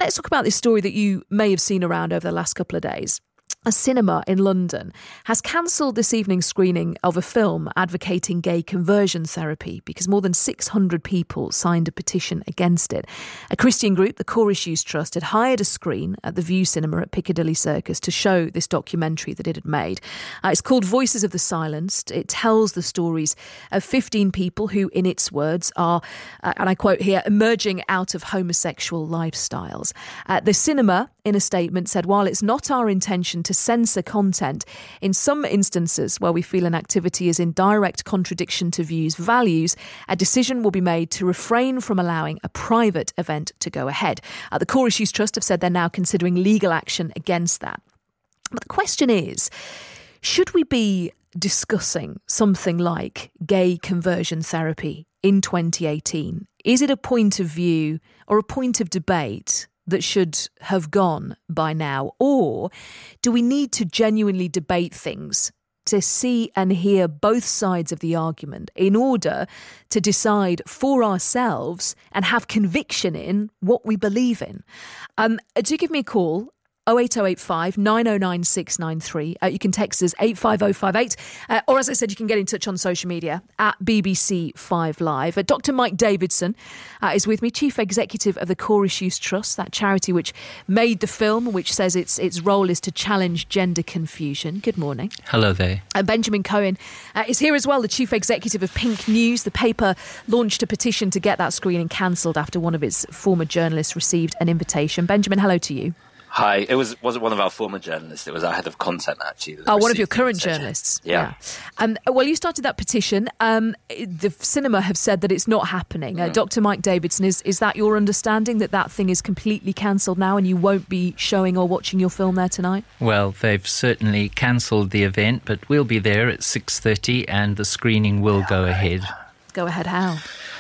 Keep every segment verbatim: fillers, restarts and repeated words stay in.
Let's talk about this story that you may have seen around over the last couple of days. A cinema in London has cancelled this evening's screening of a film advocating gay conversion therapy because more than six hundred people signed a petition against it. A Christian group, the Core Issues Trust, had hired a screen at the View Cinema at Piccadilly Circus to show this documentary that it had made. Uh, it's called Voices of the Silenced. It tells the stories of fifteen people who, in its words, are, uh, and I quote here, emerging out of homosexual lifestyles. Uh, the cinema, in a statement, said, while it's not our intention to censor content, in some instances where we feel an activity is in direct contradiction to View's values, a decision will be made to refrain from allowing a private event to go ahead. Uh, the Core Issues Trust have said they're now considering legal action against that. But the question is, should we be discussing something like gay conversion therapy in twenty eighteen? Is it a point of view or a point of debate that should have gone by now? Or do we need to genuinely debate things to see and hear both sides of the argument in order to decide for ourselves and have conviction in what we believe in? Um, do give me a call. oh eight oh eight five, nine oh nine, six nine three. Uh, you can text us eight five oh five eight. Uh, or as I said, you can get in touch on social media at B B C five Live. Uh, Doctor Mike Davidson uh, is with me, Chief Executive of the Core Issues Trust, that charity which made the film, which says its its role is to challenge gender confusion. Good morning. Hello there. Uh, Benjamin Cohen uh, is here as well, the Chief Executive of Pink News. The paper launched a petition to get that screening cancelled after one of its former journalists received an invitation. Benjamin, hello to you. Hi, it was wasn't one of our former journalists. It was our head of content, actually. Oh, one of your current journalists. Yeah. yeah. Um, well, you started that petition. Um, the cinema have said that it's not happening. Mm. Uh, Doctor Mike Davidson, is is that your understanding, that that thing is completely cancelled now and you won't be showing or watching your film there tonight? Well, they've certainly cancelled the event, but we'll be there at six thirty and the screening will go ahead. Go ahead how?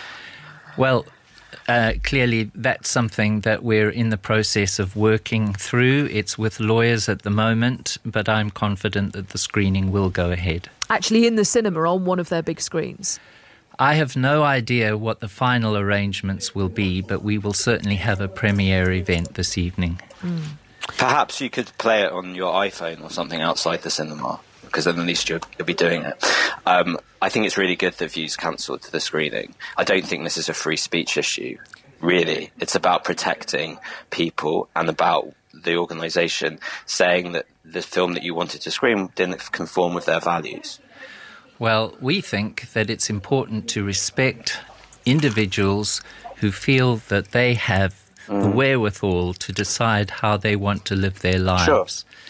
Well, Uh, clearly, that's something that we're in the process of working through. It's with lawyers at the moment, but I'm confident that the screening will go ahead. Actually in the cinema on one of their big screens? I have no idea what the final arrangements will be, but we will certainly have a premiere event this evening. Mm. Perhaps you could play it on your iPhone or something outside the cinema, because then at least you'll, you'll be doing it. Um, I think it's really good that View's cancelled the screening. I don't think this is a free speech issue, really. It's about protecting people and about the organisation saying that the film that you wanted to screen didn't conform with their values. Well, we think that it's important to respect individuals who feel that they have mm. the wherewithal to decide how they want to live their lives. Sure.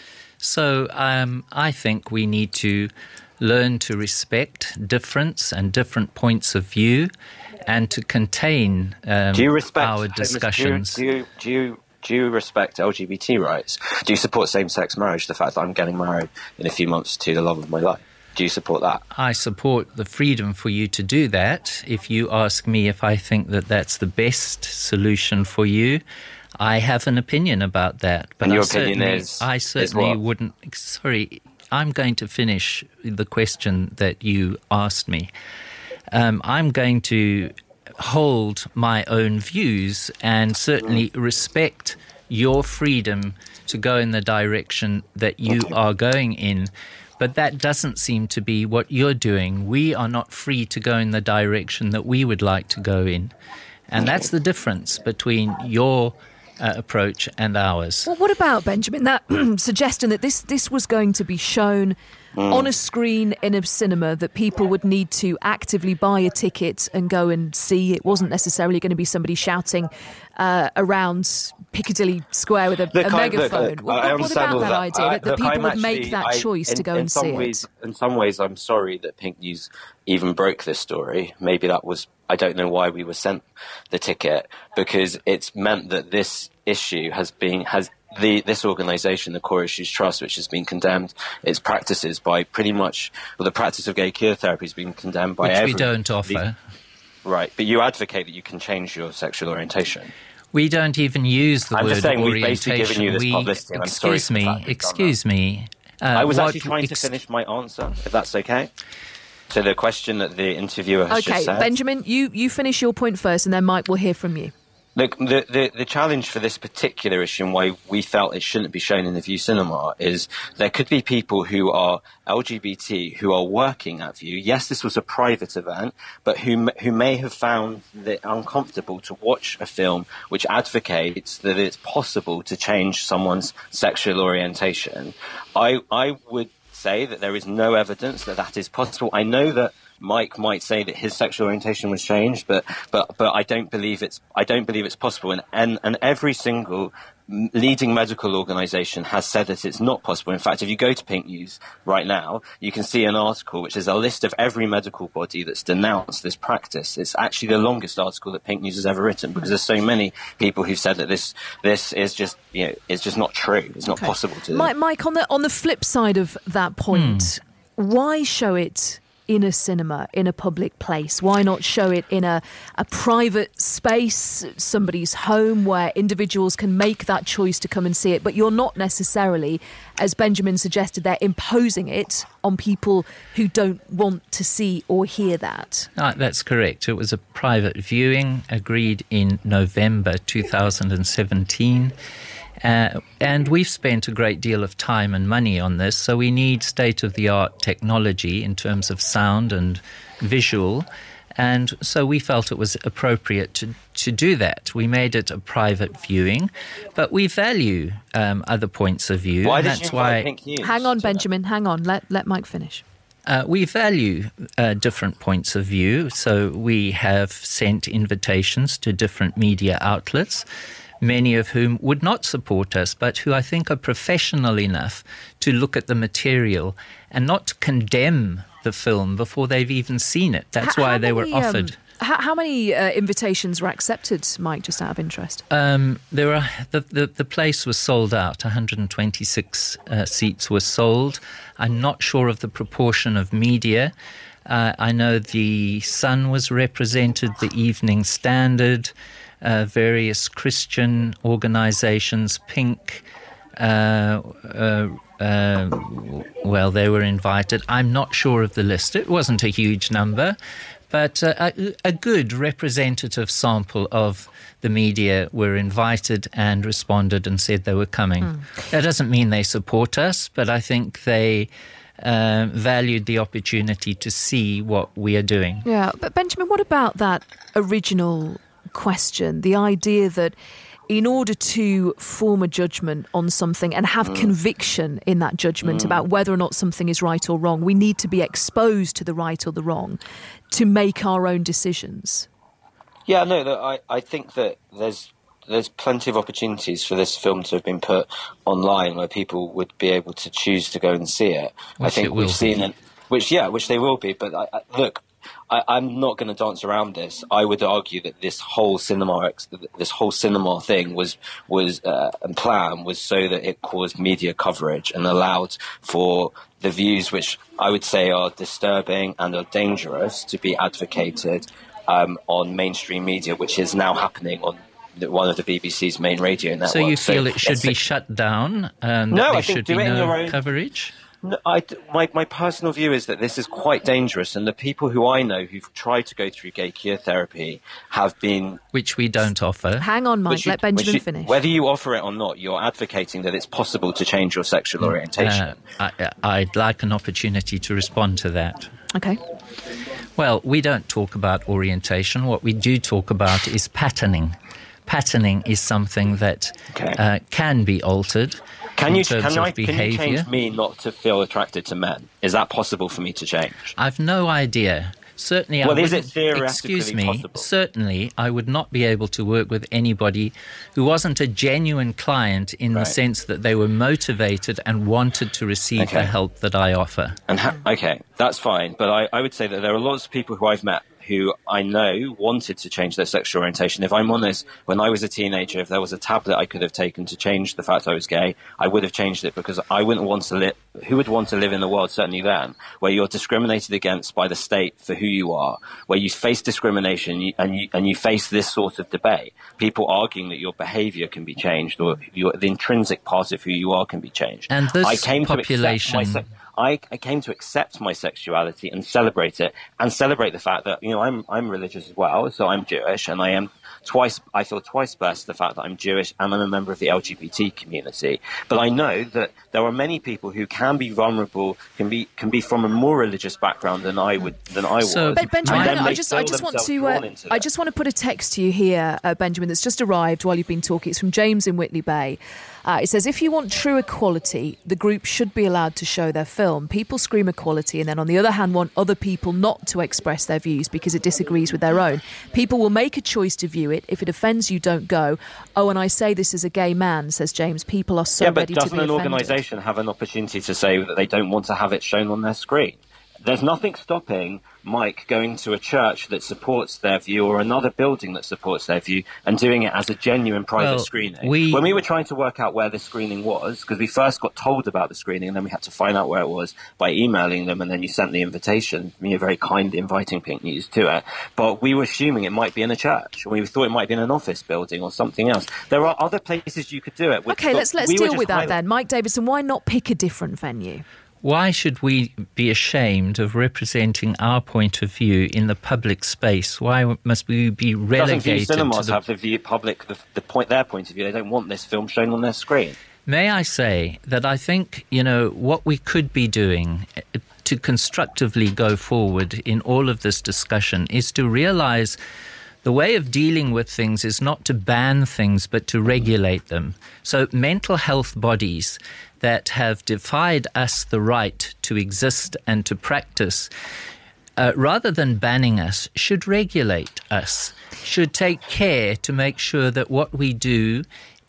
So um, I think we need to learn to respect difference and different points of view and to contain um, do you respect our discussions. Do you, do, you, do, you, do you respect L G B T rights? Do you support same-sex marriage, the fact that I'm getting married in a few months to the love of my life? Do you support that? I support the freedom for you to do that. If you ask me if I think that that's the best solution for you, I have an opinion about that. But and your I opinion certainly, is I certainly is wouldn't... Sorry, I'm going to finish the question that you asked me. Um, I'm going to hold my own views and certainly mm. respect your freedom to go in the direction that you okay. are going in. But that doesn't seem to be what you're doing. We are not free to go in the direction that we would like to go in. And okay. that's the difference between your uh, approach and ours. Well, what about, Benjamin, that suggestion that this, this was going to be shown mm. on a screen in a cinema, that people would need to actively buy a ticket and go and see? It wasn't necessarily going to be somebody shouting uh, around Piccadilly Square with a, look, a I, megaphone. look, what, I what about that, that idea, I, that, that look, people I'm would actually, make that I, choice in, to go in and some see ways, it? In some ways, I'm sorry that Pink News even broke this story. Maybe that was... I don't know why we were sent the ticket, because it's meant that this issue has been... has the this organisation, the Core Issues Trust, which has been condemned, its practices by pretty much... Well, the practice of gay cure therapy has been condemned by Which everyone. we don't offer. Right, but you advocate that you can change your sexual orientation. We don't even use the I'm word just saying, orientation. We've basically given you this we, publicity, and I'm excuse sorry me, excuse me. Uh, I was what, actually trying ex- to finish my answer, if that's okay. So the question that the interviewer has okay, just said... Benjamin, you, you finish your point first and then Mike will hear from you. Look, the, the, the challenge for this particular issue and why we felt it shouldn't be shown in the View Cinema is there could be people who are L G B T who are working at View. Yes, this was a private event, but who who may have found it uncomfortable to watch a film which advocates that it's possible to change someone's sexual orientation. I I would say that there is no evidence that that is possible. I know that Mike might say that his sexual orientation was changed, but but but I don't believe it's I don't believe it's possible. And and, and every single leading medical organisation has said that it's not possible. In fact, if you go to Pink News right now, you can see an article which is a list of every medical body that's denounced this practice. It's actually the longest article that Pink News has ever written because there's so many people who've said that this this is just you know it's just not true. It's not okay. possible to. Mike, Mike, on the on the flip side of that point, hmm. why show it in a cinema, in a public place? Why not show it in a, a private space, somebody's home, where individuals can make that choice to come and see it, but you're not necessarily, as Benjamin suggested, they're imposing it on people who don't want to see or hear that? No, that's correct. It was a private viewing agreed in November two thousand seventeen. Uh, and we've spent a great deal of time and money on this, so we need state-of-the-art technology in terms of sound and visual, and so we felt it was appropriate to, to do that. We made it a private viewing, but we value um, other points of view. Why and did that's you why Pink News? Hang on, Benjamin, hang on. Let, let Mike finish. Uh, we value uh, different points of view, so we have sent invitations to different media outlets, many of whom would not support us, but who I think are professional enough to look at the material and not condemn the film before they've even seen it. That's how, why how they many, were offered. Um, how, how many uh, invitations were accepted, Mike, just out of interest? Um, there are the, the, the place was sold out. one hundred twenty-six uh, seats were sold. I'm not sure of the proportion of media. Uh, I know the Sun was represented, the Evening Standard, Uh, various Christian organizations, Pink, uh, uh, uh, well, they were invited. I'm not sure of the list. It wasn't a huge number, but uh, a, a good representative sample of the media were invited and responded and said they were coming. Mm. That doesn't mean they support us, but I think they uh, valued the opportunity to see what we are doing. Yeah, but Benjamin, what about that original question, the idea that in order to form a judgment on something and have mm. conviction in that judgment mm. about whether or not something is right or wrong, we need to be exposed to the right or the wrong to make our own decisions? Yeah, no, I, I think that there's there's plenty of opportunities for this film to have been put online where people would be able to choose to go and see it. Which I think it we've will seen be. it, which yeah, which they will be. But I, I, look, I, I'm not going to dance around this. I would argue that this whole cinema, this whole cinema thing was was uh, and plan was so that it caused media coverage and allowed for the views which I would say are disturbing and are dangerous to be advocated um, on mainstream media, which is now happening on one of the B B C's main radio networks. So you feel so it should be it. shut down and no, that there I think should do be it in your no own coverage? No, I, my, my personal view is that this is quite dangerous, and the people who I know who've tried to go through gay queer therapy have been... Which we don't offer. Hang on, Mike, you, let Benjamin you, finish. Whether you offer it or not, you're advocating that it's possible to change your sexual orientation. Uh, I, I'd like an opportunity to respond to that. Okay. Well, we don't talk about orientation. What we do talk about is patterning. Patterning is something that okay. uh, can be altered. Can in you terms can, of I, can you change me not to feel attracted to men? Is that possible for me to change? I've no idea. Certainly, well, I is it wouldn't, theoretically excuse me, possible? Certainly, I would not be able to work with anybody who wasn't a genuine client in right. the sense that they were motivated and wanted to receive okay. the help that I offer. And ha- okay, that's fine. But I, I would say that there are lots of people who I've met who I know wanted to change their sexual orientation. If I'm honest, when I was a teenager, if there was a tablet I could have taken to change the fact I was gay, I would have changed it, because I wouldn't want to live... Who would want to live in a world, certainly then, where you're discriminated against by the state for who you are, where you face discrimination and you, and you face this sort of debate, people arguing that your behaviour can be changed, or your, the intrinsic part of who you are can be changed. And this I came population... To accept my se- I, I came to accept my sexuality and celebrate it, and celebrate the fact that, you know, I'm I'm religious as well, so I'm Jewish, and I am twice. I feel twice blessed the fact that I'm Jewish and I'm a member of the L G B T community. But I know that there are many people who can be vulnerable, can be can be from a more religious background than I would than I so, was. But Benjamin, And then I they just feel I just want themselves to uh, drawn into I that. just want to put a text to you here, uh, Benjamin, that's just arrived while you've been talking. It's from James in Whitley Bay. Uh, it says, if you want true equality, the group should be allowed to show their film. People scream equality and then on the other hand want other people not to express their views because it disagrees with their own. People will make a choice to view it. If it offends you, don't go. Oh, and I say this as a gay man, says James. People are so yeah, but ready to be doesn't an offended. organisation have an opportunity to say that they don't want to have it shown on their screen? There's nothing stopping Mike going to a church that supports their view or another building that supports their view and doing it as a genuine private Well, screening. we- When we were trying to work out where the screening was, because we first got told about the screening and then we had to find out where it was by emailing them, and then you sent the invitation, you're very kind inviting Pink News to it. But we were assuming it might be in a church, and we thought it might be in an office building or something else. There are other places you could do it. Okay, But let's let's we were deal just with that highlight- then. Mike Davidson, why not pick a different venue? Why should we be ashamed of representing our point of view in the public space? Why must we be Doesn't View relegated to Cinemas the... have the view public the, the point their point of view? They don't want this film shown on their screen. May I say that I think, you know, what we could be doing to constructively go forward in all of this discussion is to realise the way of dealing with things is not to ban things, but to regulate them. So mental health bodies that have defied us the right to exist and to practice, uh, rather than banning us, should regulate us, should take care to make sure that what we do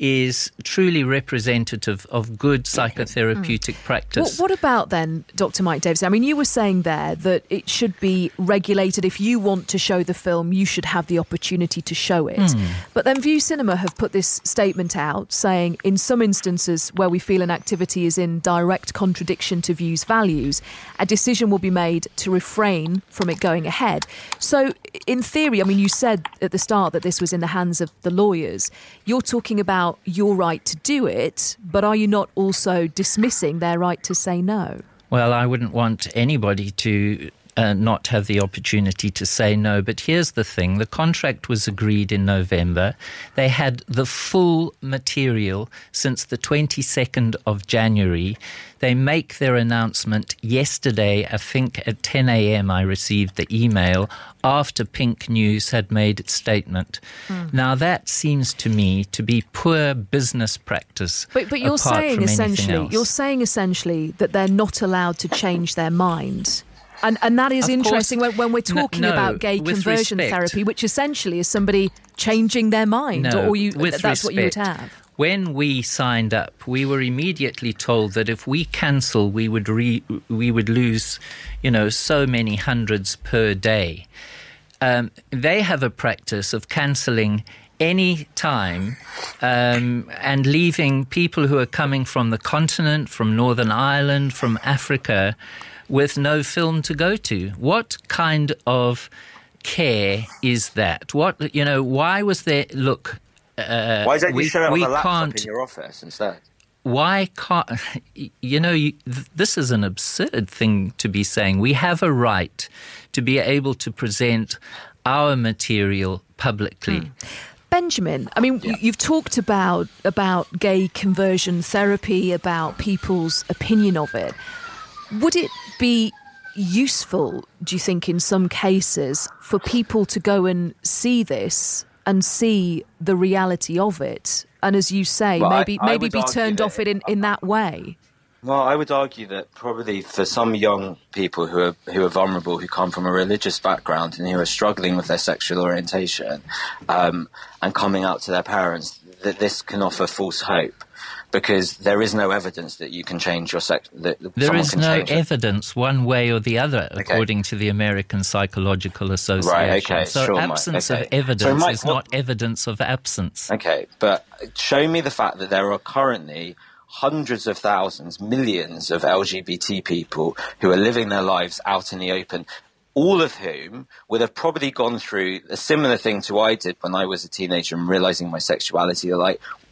is truly representative of good psychotherapeutic mm. practice. What, what about then, Doctor Mike Davidson? I mean, you were saying there that it should be regulated. If you want to show the film, you should have the opportunity to show it. Mm. But then View Cinema have put this statement out saying in some instances where we feel an activity is in direct contradiction to View's values, a decision will be made to refrain from it going ahead. So in theory, I mean, you said at the start that this was in the hands of the lawyers. You're talking about your right to do it, but are you not also dismissing their right to say no? Well, I wouldn't want anybody to uh, not have the opportunity to say no. But here's the thing. The contract was agreed in November. They had the full material since the twenty-second of January. They make their announcement yesterday, I think at ten a.m. I received the email after Pink News had made its statement. Mm. Now that seems to me to be poor business practice. But, but you're apart saying from essentially, anything else. you're saying essentially that they're not allowed to change their mind. And and that is Of interesting course, when, when we're talking no, about gay with conversion respect. therapy, which essentially is somebody changing their mind, No, or you with that's what you would respect. have. When we signed up, we were immediately told that if we cancel, we would re, we would lose, you know, so many hundreds per day. Um, they have a practice of cancelling any time um, and leaving people who are coming from the continent, from Northern Ireland, from Africa, with no film to go to. What kind of care is that? What, you know, why was there, look... Uh, Why don't you we, show it on we a laptop can't, in your office instead? Why can't... You know, you, th- this is an absurd thing to be saying. We have a right to be able to present our material publicly. Mm. Benjamin, I mean, yeah. you've talked about about gay conversion therapy, about people's opinion of it. Would it be useful, do you think, in some cases, for people to go and see this and see the reality of it? And as you say, well, maybe I, I maybe be turned that, off it in, in that way? Well, I would argue that probably for some young people who are who are vulnerable, who come from a religious background and who are struggling with their sexual orientation um, and coming out to their parents, that this can offer false hope. Because there is no evidence that you can change your sex. That there is can no change evidence one way or the other, okay. according to the American Psychological Association. Right, okay, so sure, absence Mike, okay. of evidence so, Mike, is what, not evidence of absence. Okay, but show me the fact that there are currently hundreds of thousands, millions of L G B T people who are living their lives out in the open, all of whom would have probably gone through a similar thing to I did when I was a teenager and realising my sexuality. They're like,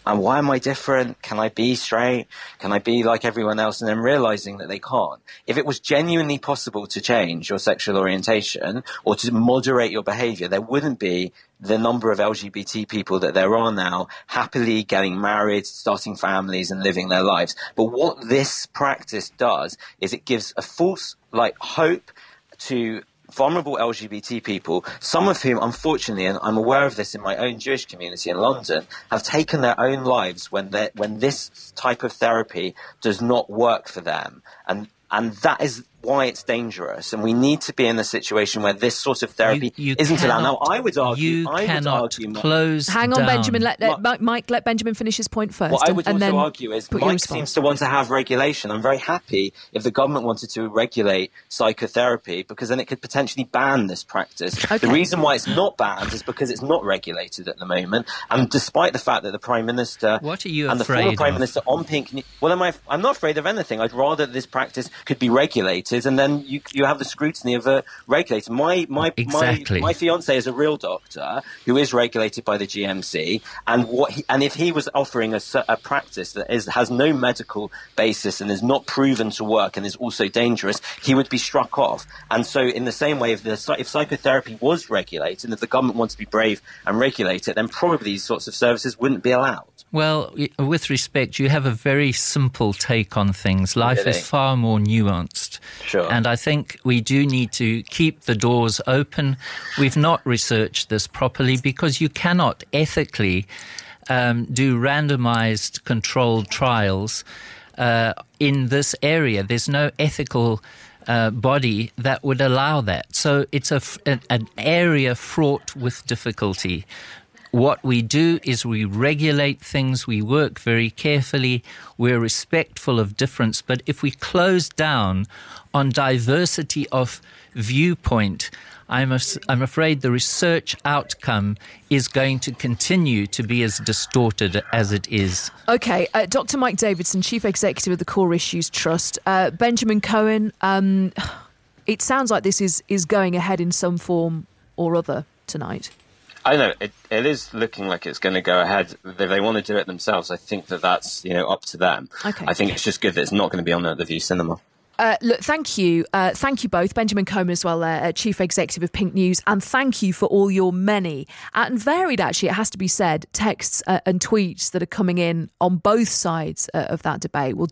and why am I different? Can I be straight? Can I be like everyone else? And then realizing that they can't. If it was genuinely possible to change your sexual orientation or to moderate your behavior, there wouldn't be the number of L G B T people that there are now happily getting married, starting families and living their lives. But what this practice does is it gives a false like hope to vulnerable L G B T people, some of whom, unfortunately, and I'm aware of this in my own Jewish community in London, have taken their own lives when they when this type of therapy does not work for them. And and that is why it's dangerous. And we need to be in a situation where this sort of therapy you, you isn't cannot, allowed. Now, I would argue... You I cannot would argue, close Hang on, down. Benjamin. Let, let What- Mike, let Benjamin finish his point first. What I and- would and also then argue is put your Mike response. seems to want to have regulation. I'm very happy if the government wanted to regulate psychotherapy, because then it could potentially ban this practice. Okay. The reason why it's not banned is because it's not regulated at the moment. And despite the fact that the Prime Minister What are you and the afraid former Prime of? Minister on Pink... Ne- Well, am I, I'm not afraid of anything. I'd rather this practice could be regulated, and then you you have the scrutiny of a regulator. My my Exactly. my, my fiance is a real doctor who is regulated by the G M C, and what he, and if he was offering a, s- a practice that is has no medical basis and is not proven to work and is also dangerous, he would be struck off. And so, in the same way, if the psy- if psychotherapy was regulated, and if the government wanted to be brave and regulate it, then probably these sorts of services wouldn't be allowed. Well, y- with respect, you have a very simple take on things. Life Really? is far more nuanced. Sure. And I think we do need to keep the doors open. We've not researched this properly because you cannot ethically um, do randomized controlled trials uh, in this area. There's no ethical uh, body that would allow that. So it's a f- an, an area fraught with difficulty. What we do is we regulate things, we work very carefully, we're respectful of difference. But if we close down on diversity of viewpoint, I'm, af- I'm afraid the research outcome is going to continue to be as distorted as it is. Okay, uh, Doctor Mike Davidson, Chief Executive of the Core Issues Trust. Uh, Benjamin Cohen, um, it sounds like this is, is going ahead in some form or other tonight. I know it, it is looking like it's going to go ahead. If they want to do it themselves, I think that that's, you know, up to them. Okay. I think it's just good that it's not going to be on the, the View Cinema. Uh, look, thank you. Uh, thank you both. Benjamin Cohen as well, uh, Chief Executive of Pink News. And thank you for all your many and varied, actually, it has to be said, texts uh, and tweets that are coming in on both sides uh, of that debate. We'll